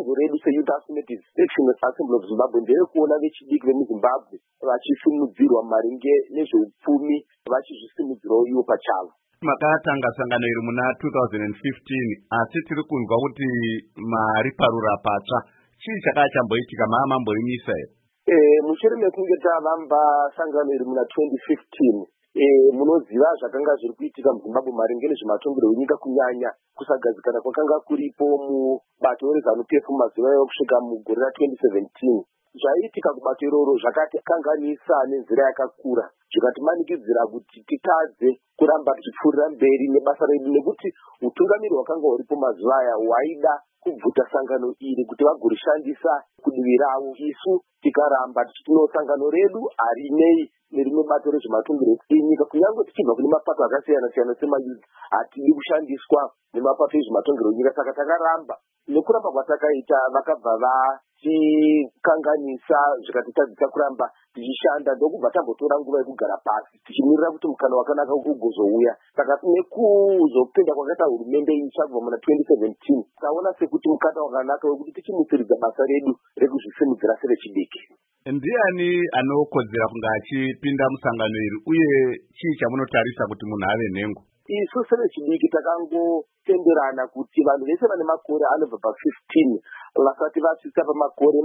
dango redu seYouth Affirmative Action Assembly of Zimbabwe nderekuona vechidiki vemuZimbabwe vachisimudzirwa maringe nezveupfumi vachizvisimudzirawo ivo pachavo. Makatanga sangano iri muna 2015 asi tiri kunzwa kuti mari parura patsva. Chii chakachamboitika mamamboimisa here? Mushure mekunge tavamba sangano iri muna 2015 munoziva zvakanga zviri kuitika muZimbabwe maringe nezvematongero enyika kunyanya kusagadzikana kwakanga kuripo mubato reZANU-PF mumazuva ekusvika mugore ra2017. Zvaiitika kubato iroro zvakatikanganisa nenzira yakakura zvikatimanikidzira kuti titadze kuramba tichipfuurira mberi nebasa redu nekuti utungamiri hwakanga huripo mazuva aya hwaida kubvuta sangano iri kuti vagorishandisa kudivi ravo. Isu tikaramba tichitino sangano redu harinei nerimwe bato rezvematongero enyika kunyange tichibva kune mapato akasiyana-siyana semayuth hatidi kushandiswa nemapato ezvematongero enyika. Saka takaramba nekuramba kwatakaita vakabva vatikanganisa zvikatitadzisa kuramba tichishanda ndokubva tambotora nguva yekugara pasi tichimirira kuti mukana wakanaka ugozouya. Saka nekuzopinda kwakaita hurumende itsva kubva muna 2017 taona sekuti mukana wakanaka wekuti tichimutsiridza basa redu rekuzvisimudzira sevechidiki. Ndiani anokodzera kunge achipinda musangano iri uye chii chamunotarisa kuti munhu ave nhengo? Isu sevechidiki takangotenderana kuti vanhu vese vane makore anobva pa15 vasati vasvika pamakore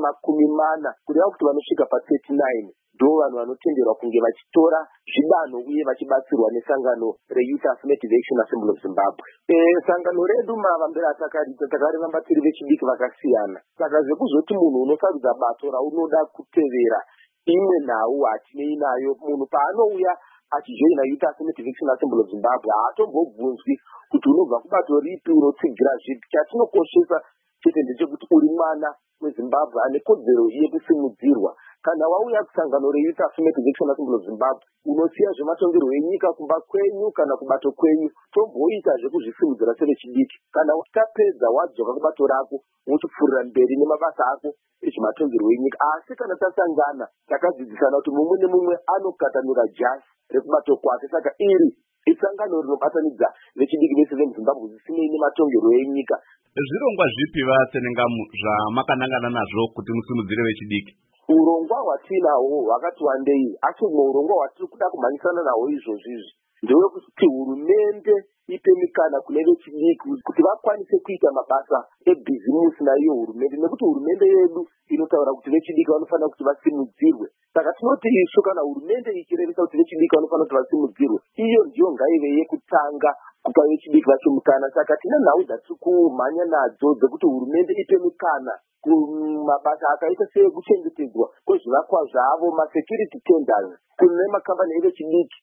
40 kureva kuti vanosvika pa39 ndo vanhu vanotenderwa kunge vachitora zvidanho uye vachibatsirwa nesangano reYouth Affirmative Action Assembly of Zimbabwe. Sangano redu mavambiro atakarita takarivamba tiri vechidiki vakasiyana. Saka zvekuzoti munhu unosarudza bato raunoda kutevera imwe nhau hatinei nayo. Munhu paanouya achijoina Youth Affirmative Action Assembly of Zimbabwe haatombobvunzwi kuti unobva kubato ripi unotsigira zvipi. Chatinokoshesa chete ndechekuti uri mwana weZimbabwe ane kodzero yekusimudzirwa. Kana wauya kusangano reYouth Affirmative Action Assembly of Zimbabwe unosiya zvematongero enyika kumba kwenyu kana kubato kwenyu tomboita zvekuzvisimudzira sevechidiki. Kana tapedza wadzoka kubato rako wochipfuurira mberi nemabasa ako ezvematongero enyika. Asi kana tasangana takadzidzisana kuti mumwe nemumwe anokatanura jasi rekubato kwake. Saka iri isangano rinobatanidza vechidiki vese vemuZimbabwe zvisinei nematongero enyika. Zvirongwa zvipi vaSenengamu zvamakanangana nazvo kuti musimudzire vechidiki? Urongwa hwatinahwo hwakati wandei, asi umwe urongwa hwatiri kuda kumhanyisana nahwo izvozvizvi ndewekuti hurumende ipe mikana kune vechidiki kuti vakwanise kuita mabasa ebhizimusi naiyo hurumende, nekuti hurumende yedu inotaura kuti vechidiki vanofanira kuti vasimudzirwe. Saka tinoti isu kana hurumende ichirevesa kuti vechidiki vanofanira kuti vasimudzirwe, iyo ndiyo ngaive yekutanga kupa vechidiki vacho mukana. Saka tina nhau dzatiri kumhanya nadzo dzekuti hurumende ipe mikana kumabasa akaita sekuchengetedzwa kwezvivakwa zvavo, masecurity tenders kune makambani evechidiki